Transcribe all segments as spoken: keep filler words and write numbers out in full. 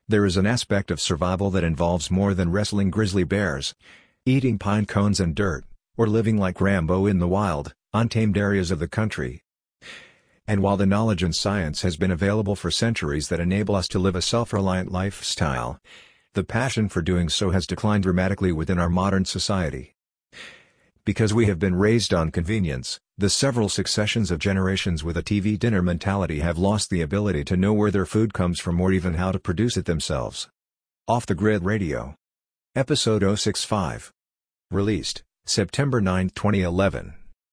There is an aspect of survival that involves more than wrestling grizzly bears, eating pine cones and dirt, or living like Rambo in the wild, untamed areas of the country. And while the knowledge and science has been available for centuries that enable us to live a self-reliant lifestyle, the passion for doing so has declined dramatically within our modern society. Because we have been raised on convenience, the several successions of generations with a T V dinner mentality have lost the ability to know where their food comes from or even how to produce it themselves. Off the Grid Radio. Episode oh sixty-five. Released, September ninth twenty eleven.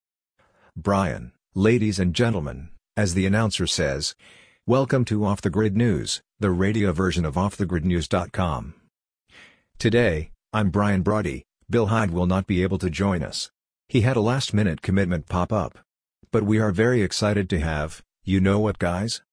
Brian, ladies and gentlemen, as the announcer says, welcome to Off the Grid News, the radio version of off the grid news dot com. Today, I'm Brian Brody. Bill Hyde will not be able to join us. He had a last-minute commitment pop up. But we are very excited to have, you know what guys?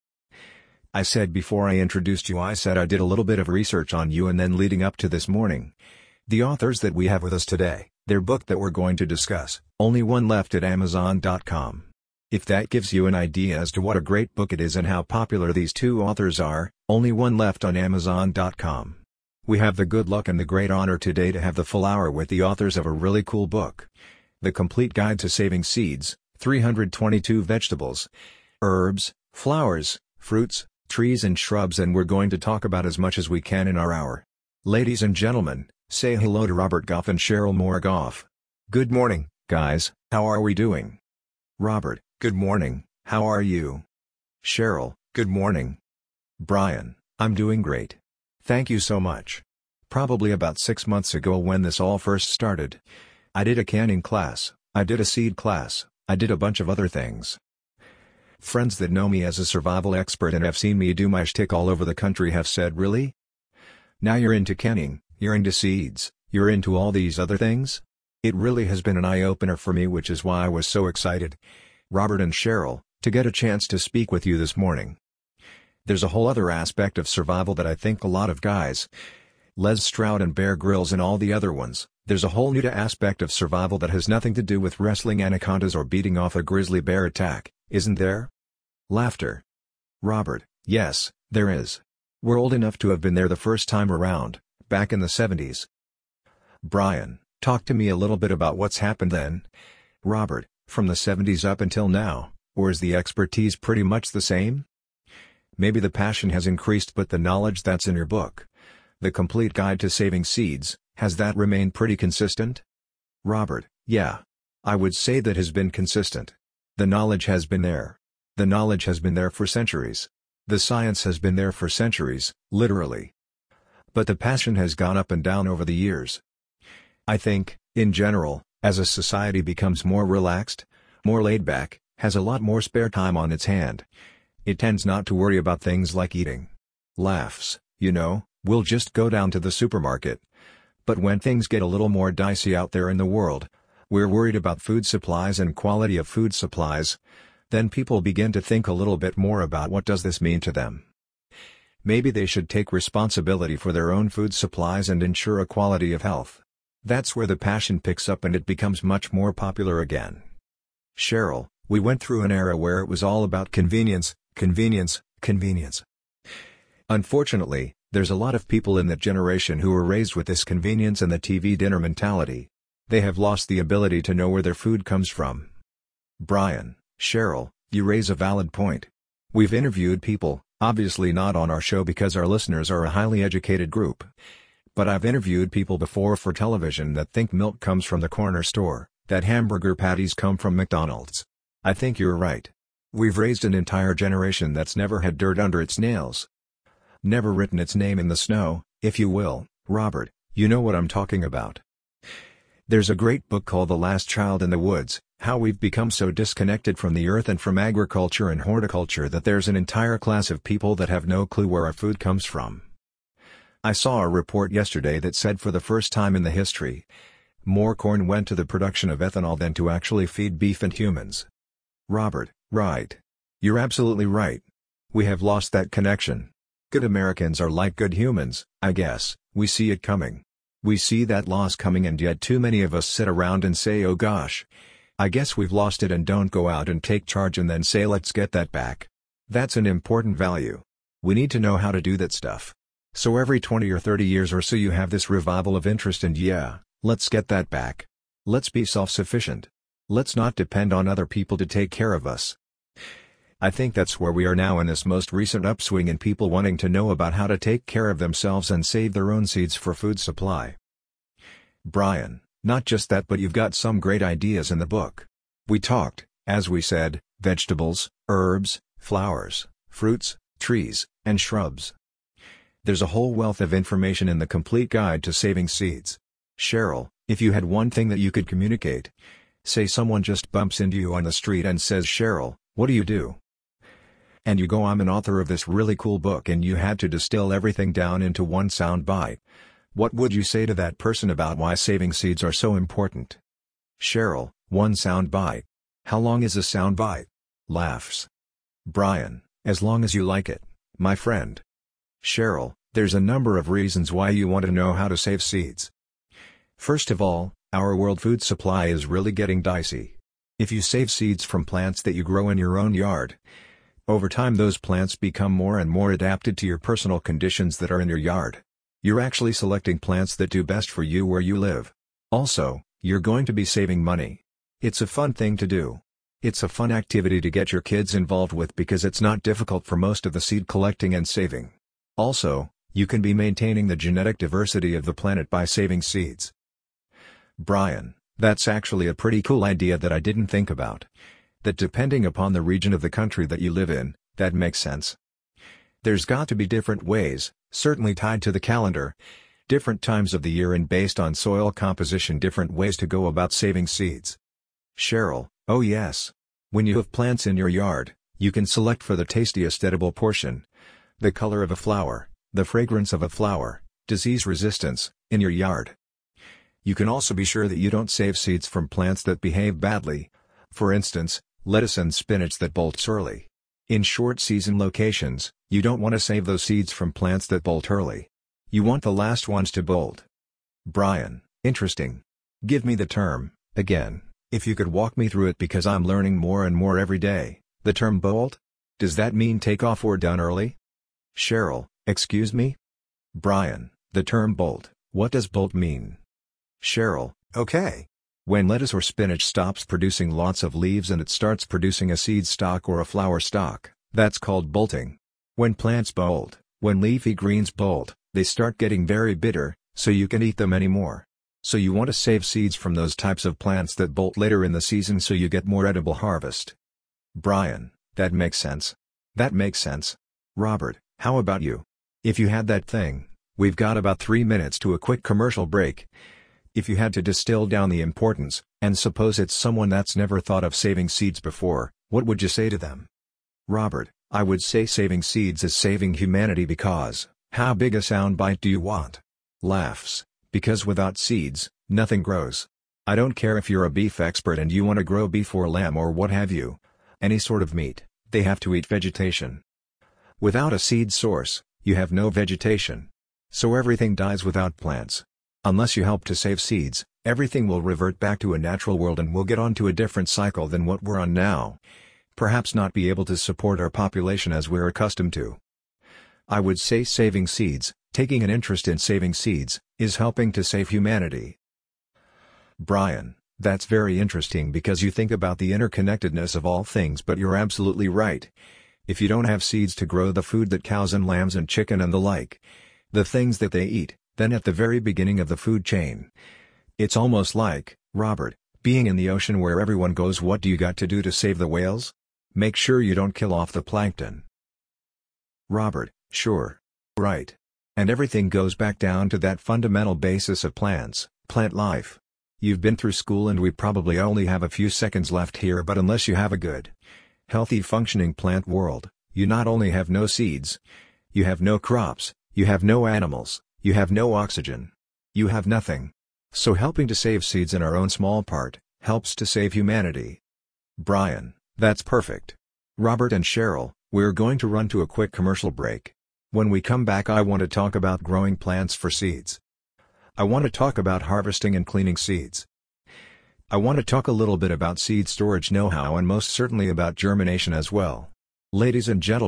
I said before I introduced you I said I did a little bit of research on you and then leading up to this morning. The authors that we have with us today, their book that we're going to discuss, only one left at amazon dot com. If that gives you an idea as to what a great book it is and how popular these two authors are, only one left on amazon dot com. We have the good luck and the great honor today to have the full hour with the authors of a really cool book. The Complete Guide to Saving Seeds, three hundred twenty-two Vegetables, Herbs, Flowers, Fruits, Trees and Shrubs, and we're going to talk about as much as we can in our hour. Ladies and gentlemen, say hello to Robert Goff and Cheryl Moore Goff. Good morning, guys, how are we doing? Robert, good morning, how are you? Cheryl, good morning. Brian, I'm doing great. Thank you so much. Probably about six months ago when this all first started, I did a canning class, I did a seed class, I did a bunch of other things. Friends that know me as a survival expert and have seen me do my shtick all over the country have said, really? Now you're into canning, you're into seeds, you're into all these other things? It really has been an eye-opener for me, which is why I was so excited, Robert and Cheryl, to get a chance to speak with you this morning. There's a whole other aspect of survival that I think a lot of guys, Les Stroud and Bear Grylls and all the other ones, there's a whole new aspect of survival that has nothing to do with wrestling anacondas or beating off a grizzly bear attack, isn't there? Laughter. Robert, yes, there is. We're old enough to have been there the first time around, back in the seventies. Brian, talk to me a little bit about what's happened then. Robert, from the seventies up until now, or is the expertise pretty much the same? Maybe the passion has increased, but the knowledge that's in your book, The Complete Guide to Saving Seeds, has that remained pretty consistent? Robert, yeah. I would say that has been consistent. The knowledge has been there. The knowledge has been there for centuries. The science has been there for centuries, literally. But the passion has gone up and down over the years. I think, in general, as a society becomes more relaxed, more laid back, has a lot more spare time on its hand, it tends not to worry about things like eating. Laughs, you know, we'll just go down to the supermarket. But when things get a little more dicey out there in the world, we're worried about food supplies and quality of food supplies, then people begin to think a little bit more about what does this mean to them. Maybe they should take responsibility for their own food supplies and ensure a quality of health. That's where the passion picks up and it becomes much more popular again. Cheryl, we went through an era where it was all about convenience, convenience, convenience. Unfortunately, there's a lot of people in that generation who were raised with this convenience and the T V dinner mentality. They have lost the ability to know where their food comes from. Brian, Cheryl, you raise a valid point. We've interviewed people, obviously not on our show because our listeners are a highly educated group. But I've interviewed people before for television that think milk comes from the corner store, that hamburger patties come from McDonald's. I think you're right. We've raised an entire generation that's never had dirt under its nails. Never written its name in the snow, if you will, Robert, you know what I'm talking about. There's a great book called The Last Child in the Woods, How We've Become So Disconnected from the Earth and from Agriculture and Horticulture that there's an entire class of people that have no clue where our food comes from. I saw a report yesterday that said for the first time in the history, more corn went to the production of ethanol than to actually feed beef and humans. Robert, right. You're absolutely right. We have lost that connection. Good Americans are like good humans, I guess, we see it coming. We see that loss coming and yet too many of us sit around and say oh gosh, I guess we've lost it and don't go out and take charge and then say let's get that back. That's an important value. We need to know how to do that stuff. So every twenty or thirty years or so you have this revival of interest, and yeah, let's get that back. Let's be self-sufficient. Let's not depend on other people to take care of us. I think that's where we are now in this most recent upswing in people wanting to know about how to take care of themselves and save their own seeds for food supply. Brian, not just that, but you've got some great ideas in the book. We talked, as we said, vegetables, herbs, flowers, fruits, trees, and shrubs. There's a whole wealth of information in the complete guide to saving seeds. Cheryl, if you had one thing that you could communicate, say someone just bumps into you on the street and says, "Cheryl, what do you do?" And you go, "I'm an author of this really cool book," and you had to distill everything down into one sound bite. What would you say to that person about why saving seeds are so important? Cheryl, one sound bite. How long is a sound bite? Laughs. Brian, as long as you like it, my friend. Cheryl, there's a number of reasons why you want to know how to save seeds. First of all, our world food supply is really getting dicey. If you save seeds from plants that you grow in your own yard, over time those plants become more and more adapted to your personal conditions that are in your yard. You're actually selecting plants that do best for you where you live. Also, you're going to be saving money. It's a fun thing to do. It's a fun activity to get your kids involved with because it's not difficult for most of the seed collecting and saving. Also, you can be maintaining the genetic diversity of the planet by saving seeds. Brian, that's actually a pretty cool idea that I didn't think about. That depending upon the region of the country that you live in, that makes sense. There's got to be different ways, certainly tied to the calendar, different times of the year, and based on soil composition, different ways to go about saving seeds. Cheryl, oh yes. When you have plants in your yard, you can select for the tastiest edible portion, the color of a flower, the fragrance of a flower, disease resistance, in your yard. You can also be sure that you don't save seeds from plants that behave badly. For instance, lettuce and spinach that bolt early. In short season locations, you don't want to save those seeds from plants that bolt early. You want the last ones to bolt. Brian, interesting. Give me the term, again, if you could walk me through it, because I'm learning more and more every day. The term bolt? Does that mean take off or done early? Cheryl, excuse me? Brian, the term bolt, what does bolt mean? Cheryl, okay. When lettuce or spinach stops producing lots of leaves and it starts producing a seed stalk or a flower stalk, that's called bolting. When plants bolt, when leafy greens bolt, they start getting very bitter, so you can eat them anymore. So you want to save seeds from those types of plants that bolt later in the season so you get more edible harvest. Brian, that makes sense. That makes sense. Robert, how about you? If you had that thing, we've got about three minutes to a quick commercial break. If you had to distill down the importance, and suppose it's someone that's never thought of saving seeds before, what would you say to them? Robert, I would say saving seeds is saving humanity because, how big a soundbite do you want? Laughs, because without seeds, nothing grows. I don't care if you're a beef expert and you want to grow beef or lamb or what have you. Any sort of meat, they have to eat vegetation. Without a seed source, you have no vegetation. So everything dies without plants. Unless you help to save seeds, everything will revert back to a natural world and we'll get onto a different cycle than what we're on now. Perhaps not be able to support our population as we're accustomed to. I would say saving seeds, taking an interest in saving seeds, is helping to save humanity. Brian, that's very interesting because you think about the interconnectedness of all things, but you're absolutely right. If you don't have seeds to grow the food that cows and lambs and chicken and the like, the things that they eat, then at the very beginning of the food chain, it's almost like, Robert, being in the ocean where everyone goes, what do you got to do to save the whales? Make sure you don't kill off the plankton. Robert, sure. Right. And everything goes back down to that fundamental basis of plants, plant life. You've been through school and we probably only have a few seconds left here, but unless you have a good, healthy functioning plant world, you not only have no seeds, you have no crops, you have no animals, you have no oxygen. You have nothing. So helping to save seeds in our own small part, helps to save humanity. Brian, that's perfect. Robert and Cheryl, we're going to run to a quick commercial break. When we come back, I want to talk about growing plants for seeds. I want to talk about harvesting and cleaning seeds. I want to talk a little bit about seed storage know-how and most certainly about germination as well. Ladies and gentlemen,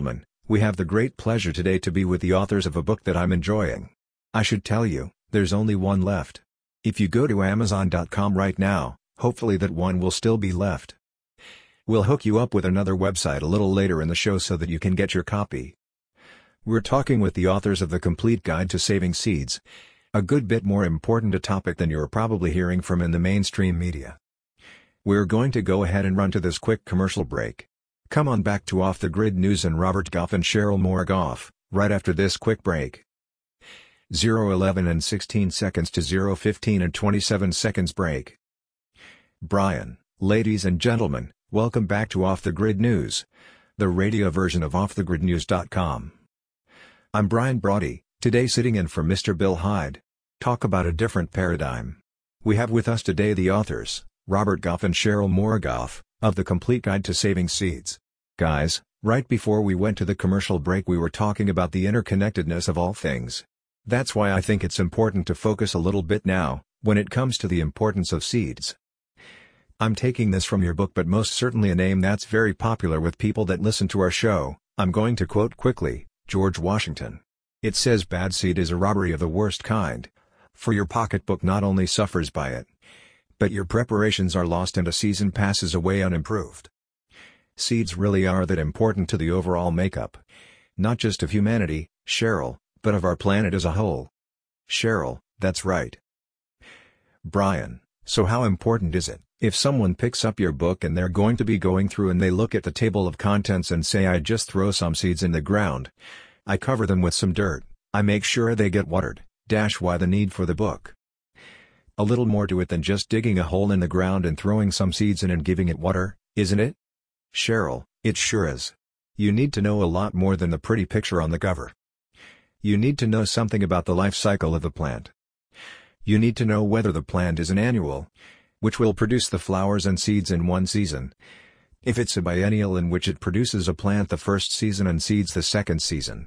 We have the great pleasure today to be with the authors of a book that I'm enjoying. I should tell you, there's only one left. If you go to amazon dot com right now, hopefully that one will still be left. We'll hook you up with another website a little later in the show so that you can get your copy. We're talking with the authors of The Complete Guide to Saving Seeds, a good bit more important a topic than you're probably hearing from in the mainstream media. We're going to go ahead and run to this quick commercial break. Come on back to Off the Grid News and Robert Goff and Cheryl Moore Goff, right after this quick break. zero eleven and sixteen seconds to zero fifteen and twenty-seven seconds break. Brian, ladies and gentlemen, welcome back to Off the Grid News, the radio version of off the grid news dot com. I'm Brian Brody, today sitting in for Mister Bill Hyde. Talk about a different paradigm. We have with us today the authors, Robert Goff and Cheryl Moore Goff, of The Complete Guide to Saving Seeds. Guys, right before we went to the commercial break we were talking about the interconnectedness of all things. That's why I think it's important to focus a little bit now, when it comes to the importance of seeds. I'm taking this from your book, but most certainly a name that's very popular with people that listen to our show. I'm going to quote quickly, George Washington. It says bad seed is a robbery of the worst kind. For your pocketbook not only suffers by it, but your preparations are lost and a season passes away unimproved. Seeds really are that important to the overall makeup, not just of humanity, Cheryl, but of our planet as a whole. Cheryl, that's right. Brian, so how important is it, if someone picks up your book and they're going to be going through and they look at the table of contents and say I just throw some seeds in the ground, I cover them with some dirt, I make sure they get watered, dash why the need for the book? A little more to it than just digging a hole in the ground and throwing some seeds in and giving it water, isn't it? Cheryl, it sure is. You need to know a lot more than the pretty picture on the cover. You need to know something about the life cycle of the plant. You need to know whether the plant is an annual, which will produce the flowers and seeds in one season. If it's a biennial, in which it produces a plant the first season and seeds the second season.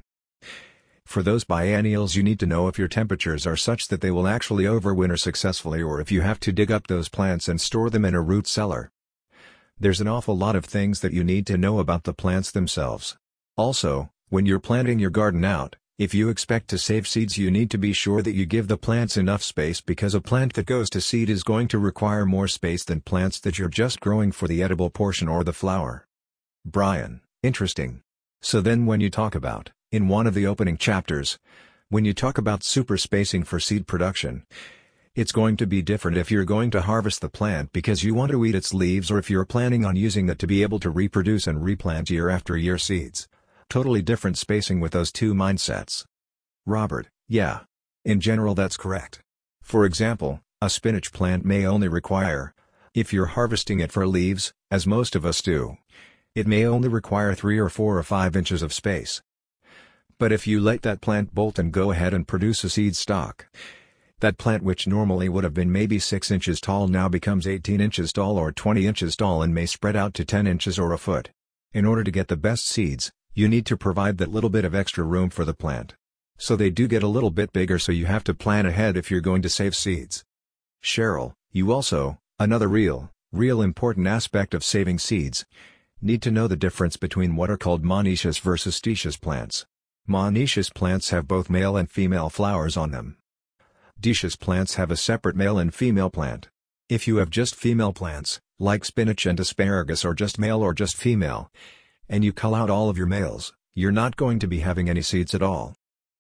For those biennials you need to know if your temperatures are such that they will actually overwinter successfully, or if you have to dig up those plants and store them in a root cellar. There's an awful lot of things that you need to know about the plants themselves. Also, when you're planting your garden out, if you expect to save seeds you need to be sure that you give the plants enough space, because a plant that goes to seed is going to require more space than plants that you're just growing for the edible portion or the flower. Brian, interesting. So then when you talk about, in one of the opening chapters, when you talk about super spacing for seed production, it's going to be different if you're going to harvest the plant because you want to eat its leaves, or if you're planning on using it to be able to reproduce and replant year after year seeds. Totally different spacing with those two mindsets. Robert, yeah. In general that's correct. For example, a spinach plant may only require, if you're harvesting it for leaves, as most of us do, it may only require three or four or five inches of space. But if you let that plant bolt and go ahead and produce a seed stock, that plant, which normally would have been maybe six inches tall, now becomes eighteen inches tall or twenty inches tall and may spread out to ten inches or a foot. In order to get the best seeds, you need to provide that little bit of extra room for the plant. So they do get a little bit bigger, so you have to plan ahead if you're going to save seeds. Cheryl, you also, another real, real important aspect of saving seeds, need to know the difference between what are called monoecious versus dioecious plants. Monoecious plants have both male and female flowers on them. Dioecious plants have a separate male and female plant. If you have just female plants, like spinach and asparagus, or just male or just female, and you cull out all of your males, you're not going to be having any seeds at all.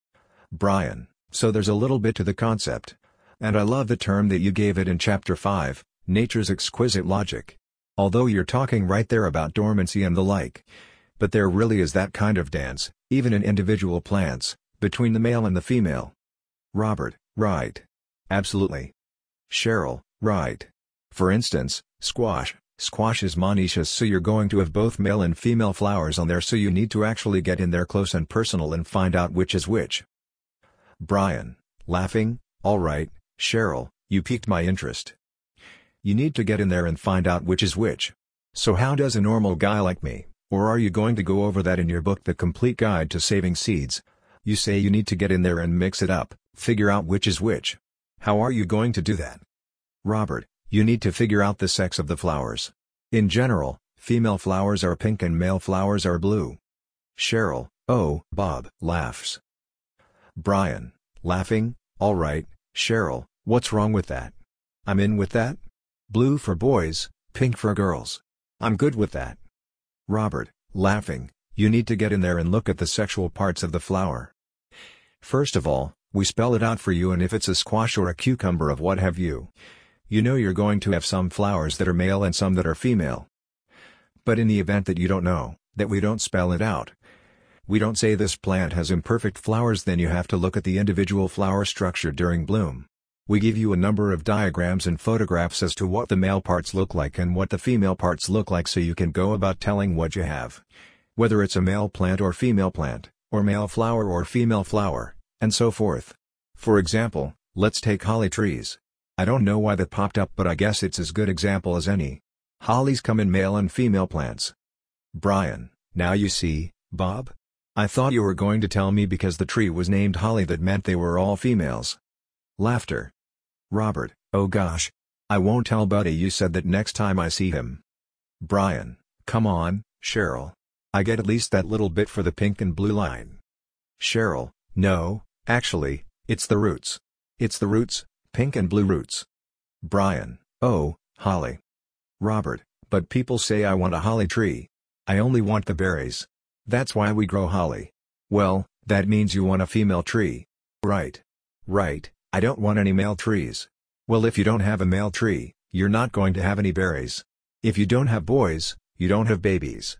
Brian, so there's a little bit to the concept. And I love the term that you gave it in chapter five, nature's exquisite logic. Although you're talking right there about dormancy and the like. But there really is that kind of dance, even in individual plants, between the male and the female. Robert, right. Absolutely. Cheryl, right. For instance, squash. Squash is monoecious, so you're going to have both male and female flowers on there, so you need to actually get in there close and personal and find out which is which. Brian, laughing, all right, Cheryl, you piqued my interest. You need to get in there and find out which is which. So how does a normal guy like me, or are you going to go over that in your book, The Complete Guide to Saving Seeds? You say you need to get in there and mix it up, figure out which is which. How are you going to do that? Robert, you need to figure out the sex of the flowers. In general, female flowers are pink and male flowers are blue. Cheryl, Oh, Bob laughs. Brian, laughing, all right, Cheryl, what's wrong with that? I'm in with that. Blue for boys, pink for girls. I'm good with that. Robert, laughing, you need to get in there and look at the sexual parts of the flower. First of all, we spell it out for you, and if it's a squash or a cucumber of what have you, you know you're going to have some flowers that are male and some that are female. But in the event that you don't know, that we don't spell it out, we don't say this plant has imperfect flowers, then you have to look at the individual flower structure during bloom. We give you a number of diagrams and photographs as to what the male parts look like and what the female parts look like, so you can go about telling what you have. Whether it's a male plant or female plant, or male flower or female flower, and so forth. For example, let's take holly trees. I don't know why that popped up, but I guess it's as good example as any. Hollies come in male and female plants. Brian, now you see, Bob? I thought you were going to tell me because the tree was named Holly that meant they were all females. Laughter. Robert, oh gosh. I won't tell Buddy you said that next time I see him. Brian, come on, Cheryl. I get at least that little bit for the pink and blue line. Cheryl, no, actually, it's the roots. It's the roots, pink and blue roots. Brian, oh, holly. Robert, but people say I want a holly tree. I only want the berries. That's why we grow holly. Well, that means you want a female tree. Right. Right, I don't want any male trees. Well, if you don't have a male tree, you're not going to have any berries. If you don't have boys, you don't have babies.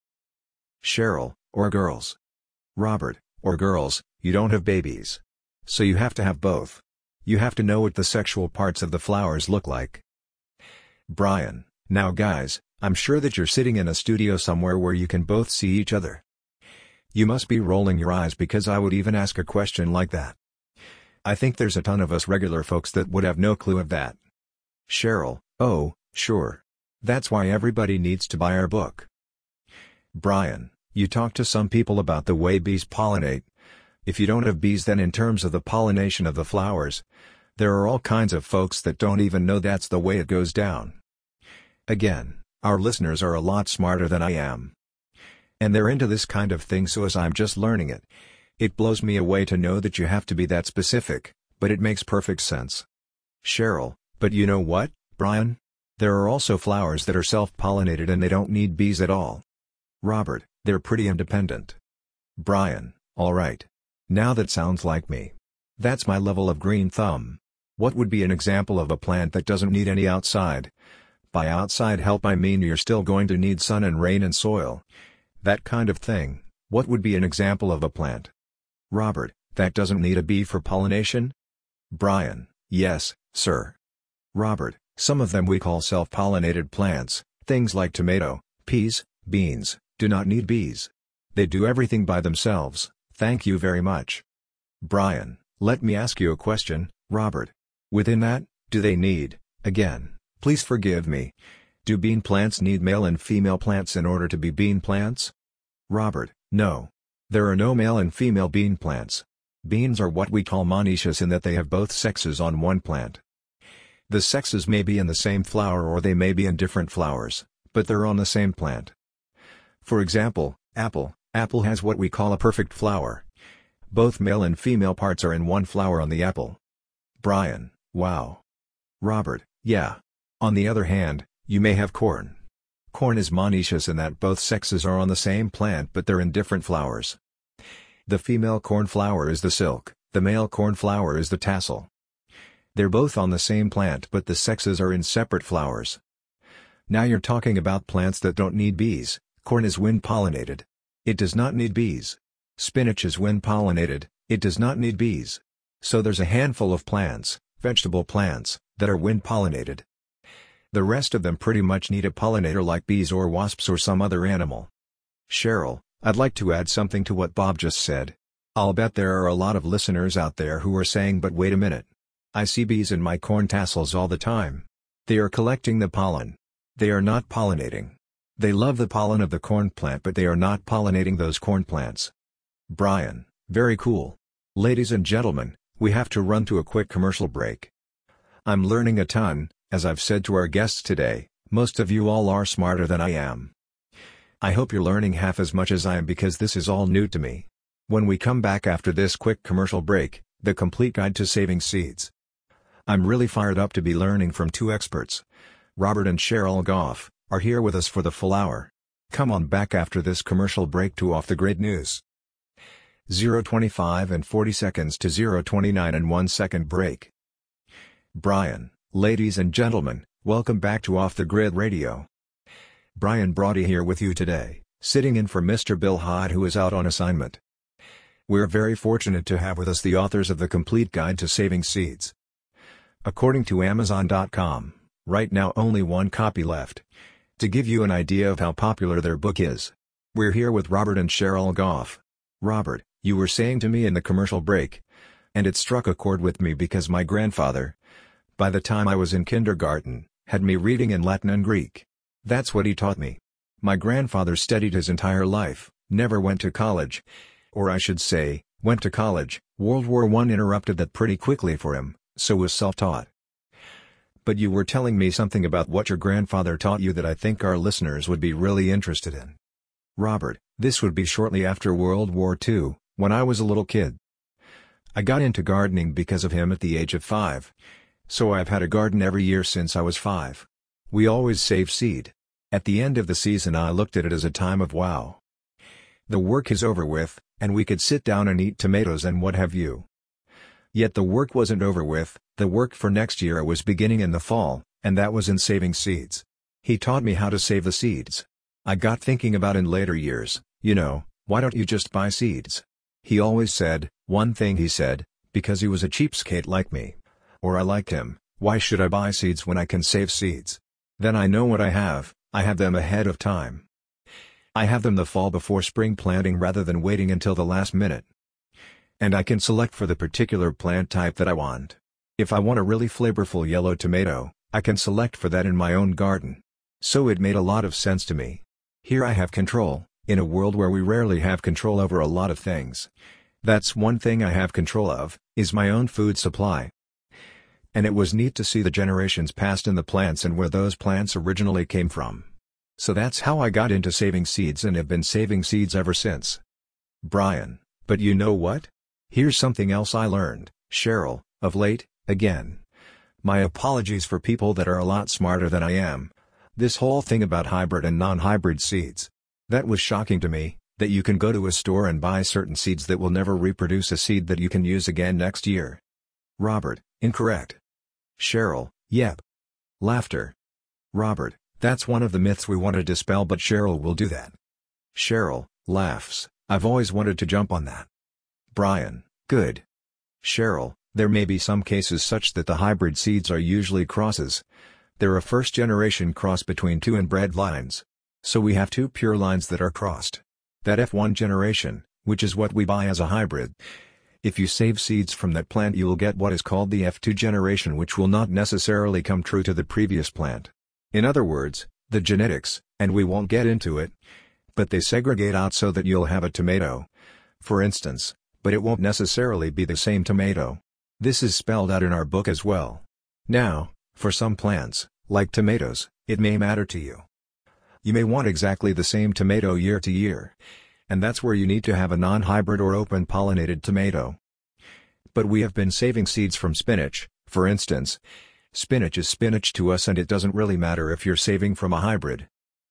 Cheryl, or girls. Robert, or girls, you don't have babies. So you have to have both. You have to know what the sexual parts of the flowers look like. Brian, now guys, I'm sure that you're sitting in a studio somewhere where you can both see each other. You must be rolling your eyes because I would even ask a question like that. I think there's a ton of us regular folks that would have no clue of that. Cheryl, oh, sure. That's why everybody needs to buy our book. Brian, you talk to some people about the way bees pollinate. If you don't have bees, then in terms of the pollination of the flowers, there are all kinds of folks that don't even know that's the way it goes down. Again, our listeners are a lot smarter than I am. And they're into this kind of thing, so as I'm just learning it, it blows me away to know that you have to be that specific, but it makes perfect sense. Cheryl, but you know what, Brian? There are also flowers that are self-pollinated and they don't need bees at all. Robert, they're pretty independent. Brian, alright. Now that sounds like me. That's my level of green thumb. What would be an example of a plant that doesn't need any outside? By outside help I mean you're still going to need sun and rain and soil. That kind of thing. What would be an example of a plant? Robert, that doesn't need a bee for pollination? Brian, yes, sir. Robert, some of them we call self-pollinated plants, things like tomato, peas, beans, do not need bees. They do everything by themselves, thank you very much. Brian, let me ask you a question, Robert. Within that, do they need, again, please forgive me, do bean plants need male and female plants in order to be bean plants? Robert, no. There are no male and female bean plants. Beans are what we call monoecious in that they have both sexes on one plant. The sexes may be in the same flower or they may be in different flowers, but they're on the same plant. For example, apple. Apple has what we call a perfect flower. Both male and female parts are in one flower on the apple. Brian, wow. Robert, yeah. On the other hand, you may have corn. Corn is monoecious in that both sexes are on the same plant but they're in different flowers. The female corn flower is the silk, the male corn flower is the tassel. They're both on the same plant but the sexes are in separate flowers. Now you're talking about plants that don't need bees. Corn is wind-pollinated. It does not need bees. Spinach is wind-pollinated, it does not need bees. So there's a handful of plants, vegetable plants, that are wind-pollinated. The rest of them pretty much need a pollinator like bees or wasps or some other animal. Cheryl, I'd like to add something to what Bob just said. I'll bet there are a lot of listeners out there who are saying, but wait a minute. I see bees in my corn tassels all the time. They are collecting the pollen. They are not pollinating. They love the pollen of the corn plant but they are not pollinating those corn plants. Brian, very cool. Ladies and gentlemen, we have to run to a quick commercial break. I'm learning a ton. As I've said to our guests today, most of you all are smarter than I am. I hope you're learning half as much as I am because this is all new to me. When we come back after this quick commercial break, the complete guide to saving seeds. I'm really fired up to be learning from two experts. Robert and Cheryl Goff are here with us for the full hour. Come on back after this commercial break to Off the Grid News. zero twenty-five and forty seconds to zero twenty-nine and one second break. Brian, ladies and gentlemen, welcome back to Off the Grid Radio. Brian Brody here with you today, sitting in for Mister Bill Hyde who is out on assignment. We're very fortunate to have with us the authors of the Complete Guide to Saving Seeds. According to Amazon dot com, right now only one copy left. To give you an idea of how popular their book is, we're here with Robert and Cheryl Goff. Robert, you were saying to me in the commercial break, and it struck a chord with me because my grandfather, by the time I was in kindergarten, had me reading in Latin and Greek. That's what he taught me. My grandfather studied his entire life, never went to college. Or I should say, went to college. World War One interrupted that pretty quickly for him, so was self-taught. But you were telling me something about what your grandfather taught you that I think our listeners would be really interested in. Robert, this would be shortly after World War Two, when I was a little kid. I got into gardening because of him at the age of five. So I've had a garden every year since I was five. We always save seed. At the end of the season I looked at it as a time of wow. The work is over with, and we could sit down and eat tomatoes and what have you. Yet the work wasn't over with, the work for next year was beginning in the fall, and that was in saving seeds. He taught me how to save the seeds. I got thinking about in later years, you know, why don't you just buy seeds? He always said, one thing he said, because he was a cheapskate like me. Or I liked him, why should I buy seeds when I can save seeds? Then I know what I have, I have them ahead of time. I have them the fall before spring planting rather than waiting until the last minute. And I can select for the particular plant type that I want. If I want a really flavorful yellow tomato, I can select for that in my own garden. So it made a lot of sense to me. Here I have control, in a world where we rarely have control over a lot of things. That's one thing I have control of, is my own food supply. And it was neat to see the generations passed in the plants and where those plants originally came from. So that's how I got into saving seeds and have been saving seeds ever since. Brian, but you know what? Here's something else I learned, Cheryl, of late, again. My apologies for people that are a lot smarter than I am. This whole thing about hybrid and non-hybrid seeds. That was shocking to me, that you can go to a store and buy certain seeds that will never reproduce a seed that you can use again next year. Robert, incorrect. Cheryl, yep. Laughter. Robert, that's one of the myths we want to dispel but Cheryl will do that. Cheryl, laughs, I've always wanted to jump on that. Brian, good. Cheryl, there may be some cases such that the hybrid seeds are usually crosses. They're a first-generation cross between two inbred lines. So we have two pure lines that are crossed. That F one generation, which is what we buy as a hybrid. If you save seeds from that plant you will get what is called the F two generation which will not necessarily come true to the previous plant. In other words, the genetics, and we won't get into it, but they segregate out so that you'll have a tomato, for instance, but it won't necessarily be the same tomato. This is spelled out in our book as well. Now, for some plants, like tomatoes, it may matter to you. You may want exactly the same tomato year to year. And that's where you need to have a non-hybrid or open-pollinated tomato. But we have been saving seeds from spinach, for instance. Spinach is spinach to us and it doesn't really matter if you're saving from a hybrid.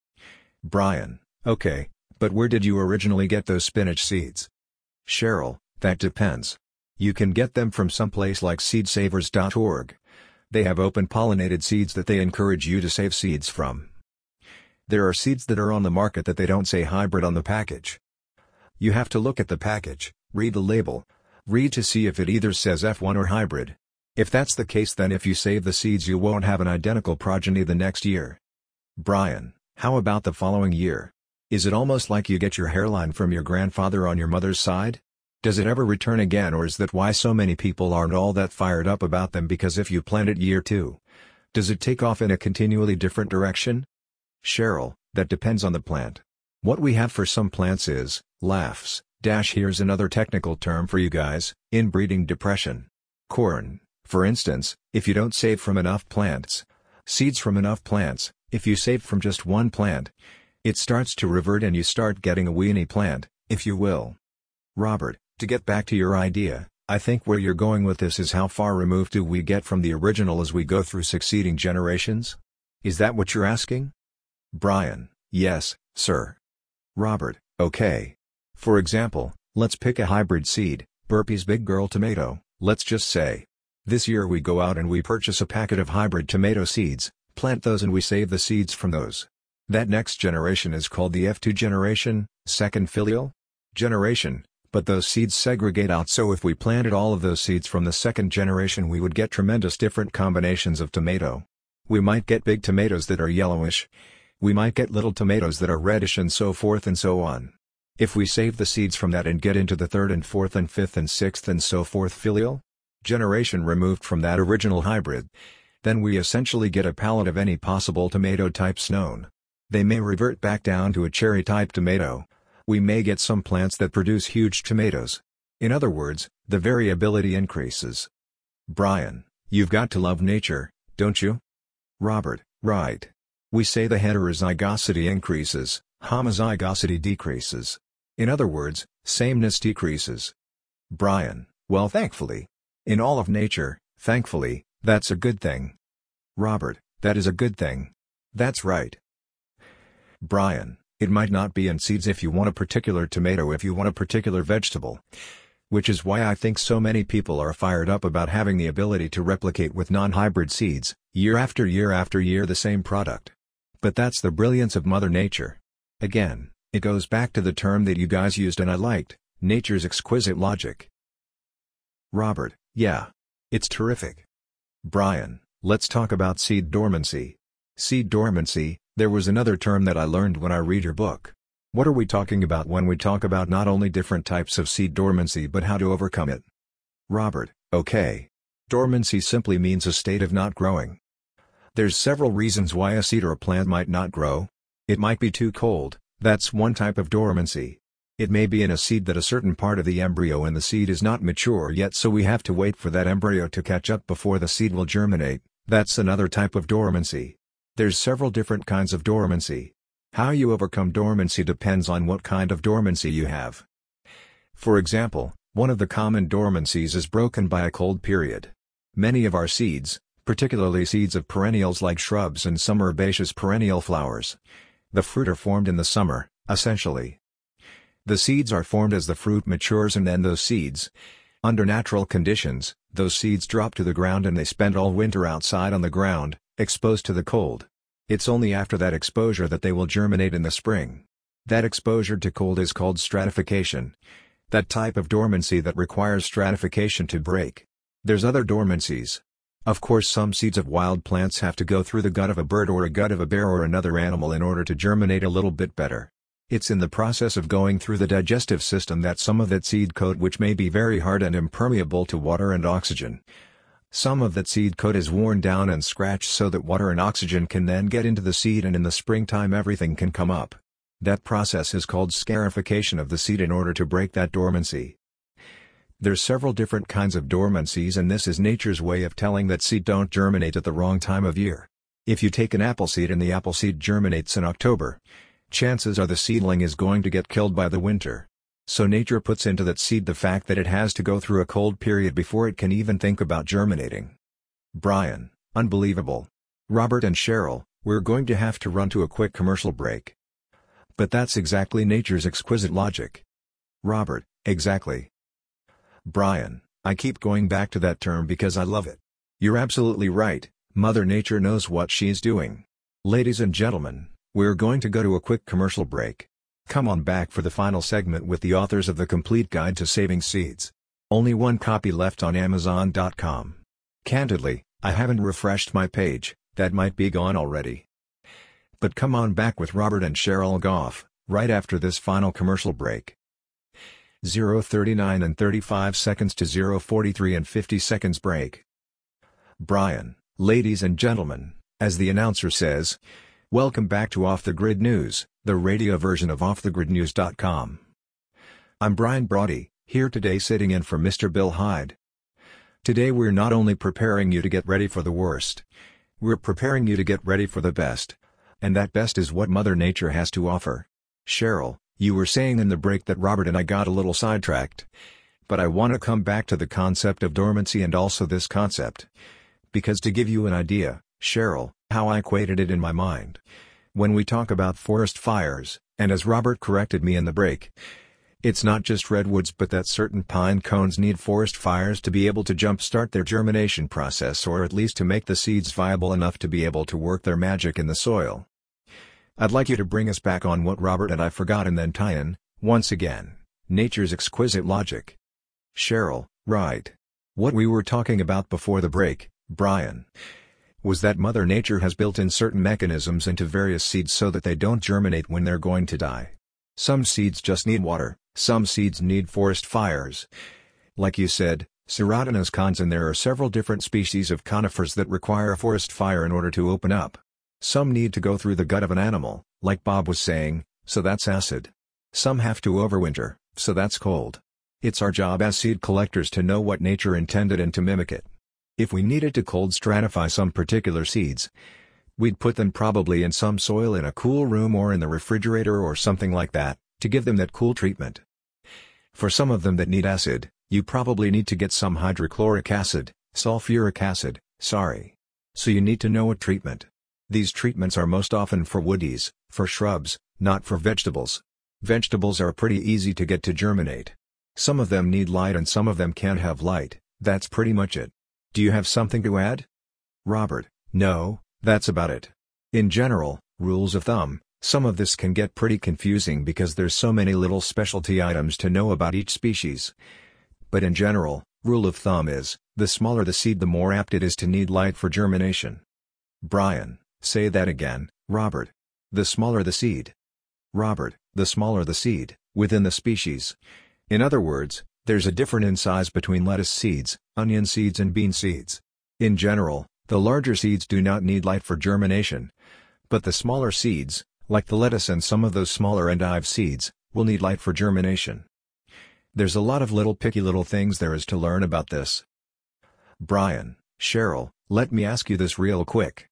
Brian, okay, but where did you originally get those spinach seeds? Cheryl, that depends. You can get them from someplace like seed savers dot org. They have open-pollinated seeds that they encourage you to save seeds from. There are seeds that are on the market that they don't say hybrid on the package. You have to look at the package, read the label, read to see if it either says F one or hybrid. If that's the case then if you save the seeds you won't have an identical progeny the next year. Brian, how about the following year? Is it almost like you get your hairline from your grandfather on your mother's side? Does it ever return again or is that why so many people aren't all that fired up about them because if you plant it year two, does it take off in a continually different direction? Cheryl, that depends on the plant. What we have for some plants is, laughs, dash here's another technical term for you guys, inbreeding depression. Corn, for instance, if you don't save from enough plants, seeds from enough plants, if you save from just one plant, It starts to revert and you start getting a weenie plant, if you will. Robert, to get back to your idea, I think where you're going with this is how far removed do we get from the original as we go through succeeding generations? Is that what you're asking? Brian, yes, sir. Robert, okay. For example, let's pick a hybrid seed, Burpee's Big Girl Tomato, let's just say. This year we go out and we purchase a packet of hybrid tomato seeds, plant those and we save the seeds from those. That next generation is called the F two generation, second filial generation, but those seeds segregate out, so if we planted all of those seeds from the second generation we would get tremendous different combinations of tomato. We might get big tomatoes that are yellowish. We might get little tomatoes that are reddish and so forth and so on. If we save the seeds from that and get into the third and fourth and fifth and sixth and so forth filial generation removed from that original hybrid, then we essentially get a palette of any possible tomato types known. They may revert back down to a cherry-type tomato. We may get some plants that produce huge tomatoes. In other words, the variability increases. Brian, you've got to love nature, don't you? Robert, right. We say the heterozygosity increases, homozygosity decreases. In other words, sameness decreases. Brian, well, thankfully. In all of nature, thankfully, that's a good thing. Robert, that is a good thing. That's right. Brian, it might not be in seeds if you want a particular tomato, if you want a particular vegetable. Which is why I think so many people are fired up about having the ability to replicate with non-hybrid seeds, year after year after year the same product. But that's the brilliance of Mother Nature. Again, it goes back to the term that you guys used and I liked, nature's exquisite logic. Robert, yeah. It's terrific. Brian, let's talk about seed dormancy. Seed dormancy, there was another term that I learned when I read your book. What are we talking about when we talk about not only different types of seed dormancy but how to overcome it? Robert, okay. Dormancy simply means a state of not growing. There's several reasons why a seed or a plant might not grow. It might be too cold, that's one type of dormancy. It may be in a seed that a certain part of the embryo in the seed is not mature yet, so we have to wait for that embryo to catch up before the seed will germinate, that's another type of dormancy. There's several different kinds of dormancy. How you overcome dormancy depends on what kind of dormancy you have. For example, one of the common dormancies is broken by a cold period. Many of our seeds, particularly seeds of perennials like shrubs and some herbaceous perennial flowers, the fruit are formed in the summer, essentially. The seeds are formed as the fruit matures and then those seeds, under natural conditions, those seeds drop to the ground and they spend all winter outside on the ground, exposed to the cold. It's only after that exposure that they will germinate in the spring. That exposure to cold is called stratification. That type of dormancy that requires stratification to break. There's other dormancies. Of course, some seeds of wild plants have to go through the gut of a bird or a gut of a bear or another animal in order to germinate a little bit better. It's in the process of going through the digestive system that some of that seed coat, which may be very hard and impermeable to water and oxygen, some of that seed coat is worn down and scratched so that water and oxygen can then get into the seed and in the springtime everything can come up. That process is called scarification of the seed in order to break that dormancy. There's several different kinds of dormancies, and this is nature's way of telling that seed don't germinate at the wrong time of year. If you take an apple seed and the apple seed germinates in October, chances are the seedling is going to get killed by the winter. So nature puts into that seed the fact that it has to go through a cold period before it can even think about germinating. Brian, unbelievable. Robert and Cheryl, we're going to have to run to a quick commercial break. But that's exactly nature's exquisite logic. Robert, exactly. Brian, I keep going back to that term because I love it. You're absolutely right, Mother Nature knows what she's doing. Ladies and gentlemen, we're going to go to a quick commercial break. Come on back for the final segment with the authors of The Complete Guide to Saving Seeds. Only one copy left on Amazon dot com. Candidly, I haven't refreshed my page, that might be gone already. But come on back with Robert and Cheryl Goff, right after this final commercial break. zero thirty-nine and thirty-five seconds to zero forty-three and fifty seconds break. Brian, ladies and gentlemen, as the announcer says, welcome back to Off the Grid News, the radio version of off the grid news dot com. I'm Brian Brody, here today sitting in for Mister Bill Hyde. Today we're not only preparing you to get ready for the worst, we're preparing you to get ready for the best. and that best is what Mother Nature has to offer. Cheryl, you were saying in the break that Robert and I got a little sidetracked. But I want to come back to the concept of dormancy and also this concept. Because to give you an idea, Cheryl, how I equated it in my mind. When we talk about forest fires, and as Robert corrected me in the break, it's not just redwoods but that certain pine cones need forest fires to be able to jumpstart their germination process, or at least to make the seeds viable enough to be able to work their magic in the soil. I'd like you to bring us back on what Robert and I forgot and then tie in, once again, nature's exquisite logic. Cheryl, right. What we were talking about before the break, Brian, was that Mother Nature has built in certain mechanisms into various seeds so that they don't germinate when they're going to die. Some seeds just need water, some seeds need forest fires. Like you said, Serotinus cons, and there are several different species of conifers that require a forest fire in order to open up. Some need to go through the gut of an animal, like Bob was saying, so that's acid. Some have to overwinter, so that's cold. It's our job as seed collectors to know what nature intended and to mimic it. If we needed to cold stratify some particular seeds, we'd put them probably in some soil in a cool room or in the refrigerator or something like that, to give them that cool treatment. For some of them that need acid, you probably need to get some hydrochloric acid, sulfuric acid, sorry. So you need to know a treatment. These treatments are most often for woodies, for shrubs, not for vegetables. Vegetables are pretty easy to get to germinate. Some of them need light and some of them can't have light, that's pretty much it. Do you have something to add? Robert, no, that's about it. In general, rules of thumb, some of this can get pretty confusing because there's so many little specialty items to know about each species. But in general, rule of thumb is, the smaller the seed the more apt it is to need light for germination. Brian, say that again, Robert. The smaller the seed. Robert, the smaller the seed, within the species. In other words, there's a difference in size between lettuce seeds, onion seeds and bean seeds. In general, the larger seeds do not need light for germination. But the smaller seeds, like the lettuce and some of those smaller endive seeds, will need light for germination. There's a lot of little picky little things there is to learn about this. Brian, Cheryl, let me ask you this real quick.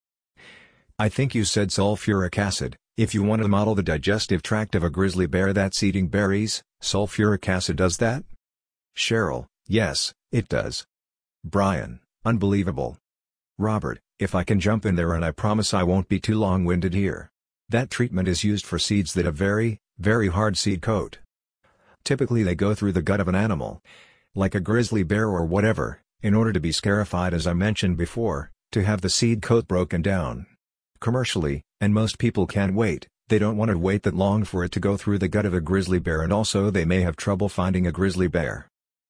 I think you said sulfuric acid. If you want to model the digestive tract of a grizzly bear that's eating berries, sulfuric acid does that? Cheryl, yes, it does. Brian, unbelievable. Robert, if I can jump in there, and I promise I won't be too long-winded here. That treatment is used for seeds that have very, very hard seed coat. Typically they go through the gut of an animal, like a grizzly bear or whatever, in order to be scarified, as I mentioned before, to have the seed coat broken down. Commercially, and most people can't wait, they don't want to wait that long for it to go through the gut of a grizzly bear, and also they may have trouble finding a grizzly bear.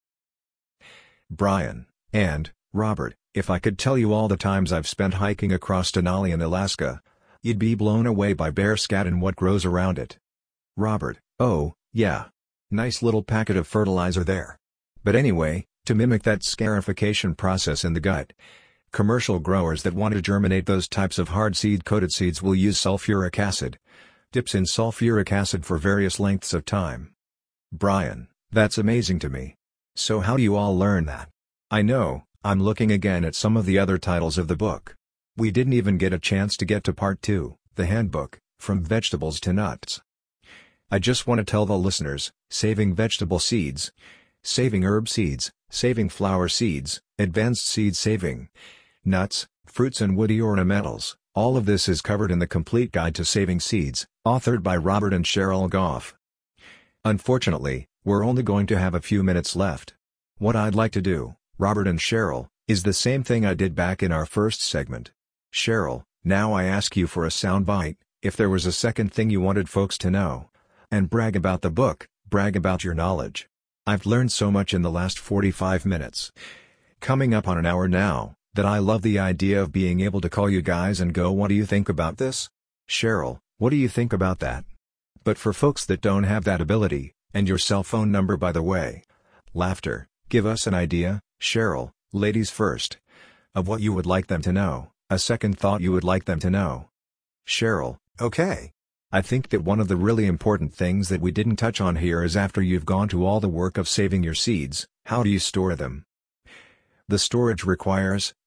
Brian, and, Robert, if I could tell you all the times I've spent hiking across Denali in Alaska, you'd be blown away by bear scat and what grows around it. Robert, oh, yeah. Nice little packet of fertilizer there. But anyway, to mimic that scarification process in the gut, commercial growers that want to germinate those types of hard seed-coated seeds will use sulfuric acid. Dips in sulfuric acid for various lengths of time. Brian, that's amazing to me. So how do you all learn that? I know, I'm looking again at some of the other titles of the book. We didn't even get a chance to get to part two, the handbook, From Vegetables to Nuts. I just want to tell the listeners, saving vegetable seeds, saving herb seeds, saving flower seeds, advanced seed saving, nuts, fruits and woody ornamentals, all of this is covered in the Complete Guide to Saving Seeds, authored by Robert and Cheryl Goff. Unfortunately, we're only going to have a few minutes left. What I'd like to do, Robert and Cheryl, is the same thing I did back in our first segment. Cheryl, now I ask you for a soundbite, if there was a second thing you wanted folks to know. And brag about the book, brag about your knowledge. I've learned so much in the last forty-five minutes. Coming up on an hour now, that I love the idea of being able to call you guys and go, what do you think about this? Cheryl, what do you think about that? But for folks that don't have that ability, and your cell phone number by the way. Laughter, give us an idea, Cheryl, ladies first. Of what you would like them to know, a second thought you would like them to know. Cheryl, okay. I think that one of the really important things that we didn't touch on here is after you've gone to all the work of saving your seeds, how do you store them? The storage requires,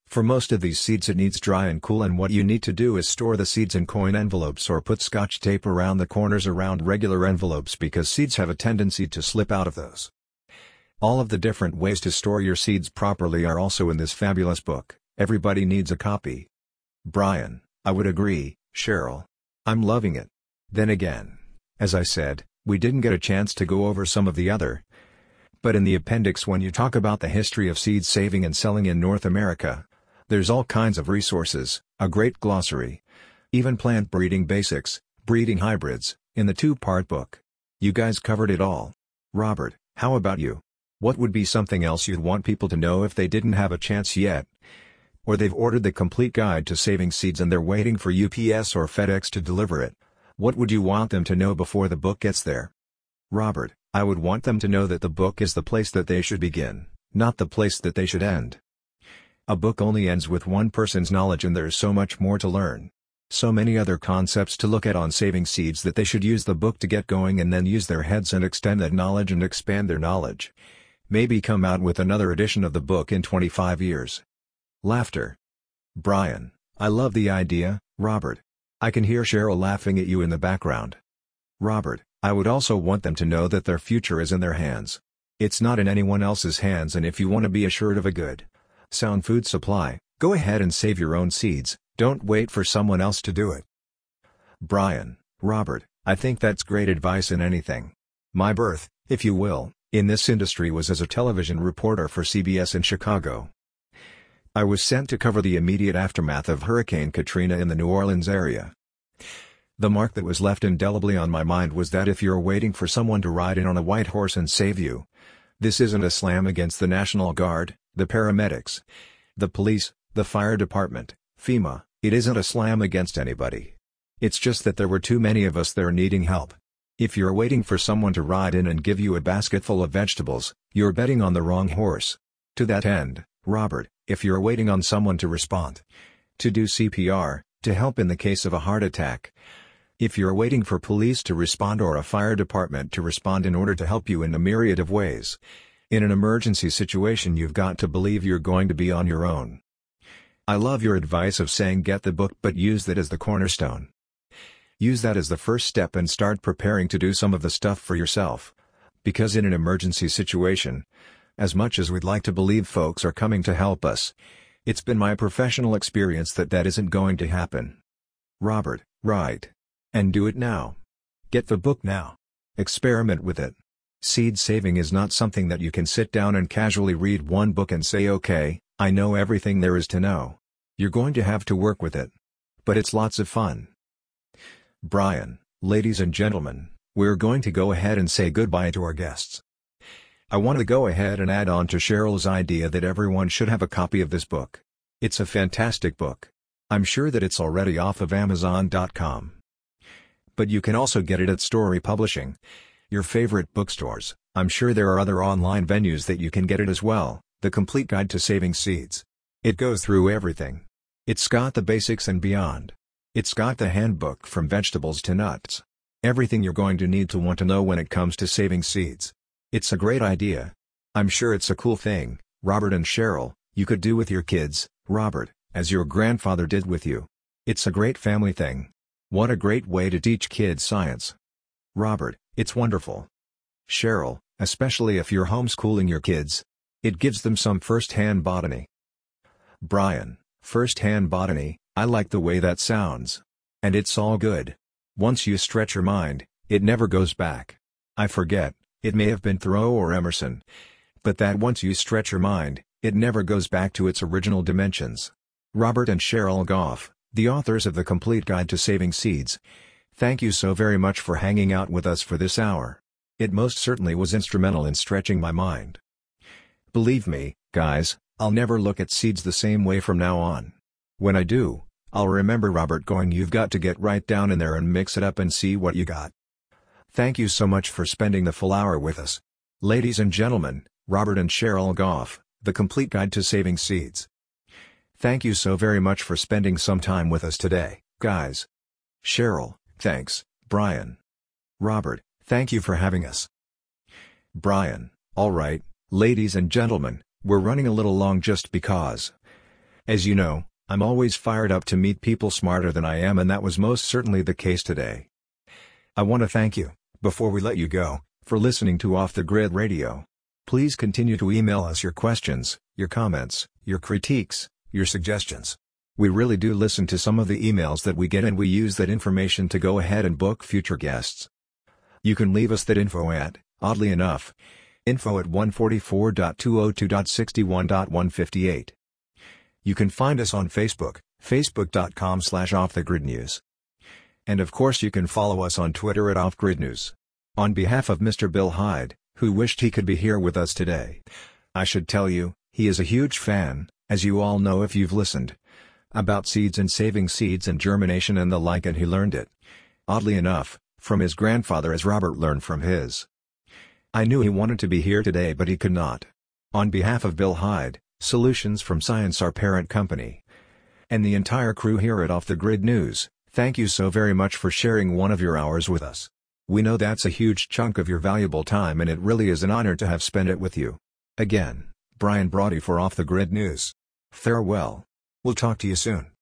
For most of these seeds it needs dry and cool, and what you need to do is store the seeds in coin envelopes or put scotch tape around the corners around regular envelopes, because seeds have a tendency to slip out of those. All of the different ways to store your seeds properly are also in this fabulous book. Everybody needs a copy. Brian: I would agree, Cheryl. I'm loving it. Then again, as I said, we didn't get a chance to go over some of the other. But in the appendix, when you talk about the history of seed saving and selling in North America, there's all kinds of resources, a great glossary, even plant breeding basics, breeding hybrids, in the two-part book. You guys covered it all. Robert, how about you? What would be something else you'd want people to know if they didn't have a chance yet? Or they've ordered the complete guide to saving seeds and they're waiting for U P S or FedEx to deliver it. What would you want them to know before the book gets there? Robert, I would want them to know that the book is the place that they should begin, not the place that they should end. A book only ends with one person's knowledge, and there's so much more to learn. So many other concepts to look at on saving seeds that they should use the book to get going, and then use their heads and extend that knowledge and expand their knowledge. Maybe come out with another edition of the book in twenty-five years. Laughter. Brian: I love the idea, Robert. I can hear Cheryl laughing at you in the background. Robert: I would also want them to know that their future is in their hands. It's not in anyone else's hands, and if you want to be assured of a good, sound food supply, go ahead and save your own seeds. Don't wait for someone else to do it. Brian: Robert, I think that's great advice in anything. My birth, if you will, in this industry was as a television reporter for C B S in Chicago. I was sent to cover the immediate aftermath of Hurricane Katrina in the New Orleans area. The mark that was left indelibly on my mind was that if you're waiting for someone to ride in on a white horse and save you, this isn't a slam against the National Guard, the paramedics, the police, the fire department, FEMA. It isn't a slam against anybody. It's just that there were too many of us there needing help. If you're waiting for someone to ride in and give you a basket full of vegetables, you're betting on the wrong horse. To that end, Robert, if you're waiting on someone to respond, to do C P R, to help in the case of a heart attack, if you're waiting for police to respond or a fire department to respond in order to help you in a myriad of ways, in an emergency situation you've got to believe you're going to be on your own. I love your advice of saying get the book, but use that as the cornerstone. Use that as the first step and start preparing to do some of the stuff for yourself. Because in an emergency situation, as much as we'd like to believe folks are coming to help us, it's been my professional experience that that isn't going to happen. Robert: right. And do it now. Get the book now. Experiment with it. Seed saving is not something that you can sit down and casually read one book and say, okay, I know everything there is to know. You're going to have to work with it. But it's lots of fun. Brian: ladies and gentlemen, we're going to go ahead and say goodbye to our guests. I want to go ahead and add on to Cheryl's idea that everyone should have a copy of this book. It's a fantastic book. I'm sure that it's already off of Amazon dot com. But you can also get it at Story Publishing, your favorite bookstores. I'm sure there are other online venues that you can get it as well. The Complete Guide to Saving Seeds. It goes through everything. It's got the basics and beyond. It's got the handbook from vegetables to nuts. Everything you're going to need to want to know when it comes to saving seeds. It's a great idea. I'm sure it's a cool thing, Robert and Cheryl, you could do with your kids, Robert, as your grandfather did with you. It's a great family thing. What a great way to teach kids science. Robert: it's wonderful. Cheryl: especially if you're homeschooling your kids. It gives them some first-hand botany. Brian: first-hand botany, I like the way that sounds. And it's all good. Once you stretch your mind, it never goes back. I forget, it may have been Thoreau or Emerson. But that once you stretch your mind, it never goes back to its original dimensions. Robert and Cheryl Goff, the authors of The Complete Guide to Saving Seeds. Thank you so very much for hanging out with us for this hour. It most certainly was instrumental in stretching my mind. Believe me, guys, I'll never look at seeds the same way from now on. When I do, I'll remember Robert going, you've got to get right down in there and mix it up and see what you got. Thank you so much for spending the full hour with us. Ladies and gentlemen, Robert and Cheryl Goff, The Complete Guide to Saving Seeds. Thank you so very much for spending some time with us today, guys. Cheryl: thanks, Brian. Robert: thank you for having us. Brian: all right, ladies and gentlemen, we're running a little long just because As you know, I'm always fired up to meet people smarter than I am, and that was most certainly the case today. I want to thank you, before we let you go, for listening to Off the Grid Radio. Please continue to email us your questions, your comments, your critiques, your suggestions. We really do listen to some of the emails that we get, and we use that information to go ahead and book future guests. You can leave us that info at, oddly enough, info at one forty-four dot two oh two dot sixty-one dot one fifty-eight. You can find us on Facebook, facebook.com slash offthegridnews. And of course you can follow us on Twitter at offgridnews. On behalf of Mister Bill Hyde, who wished he could be here with us today, I should tell you, he is a huge fan, as you all know if you've listened, about seeds and saving seeds and germination and the like, and he learned it, oddly enough, from his grandfather, as Robert learned from his. I knew he wanted to be here today, but he could not. On behalf of Bill Hyde, Solutions from Science, our parent company, and the entire crew here at Off the Grid News, thank you so very much for sharing one of your hours with us. We know that's a huge chunk of your valuable time, and it really is an honor to have spent it with you. Again, Brian Brody for Off the Grid News. Farewell. We'll talk to you soon.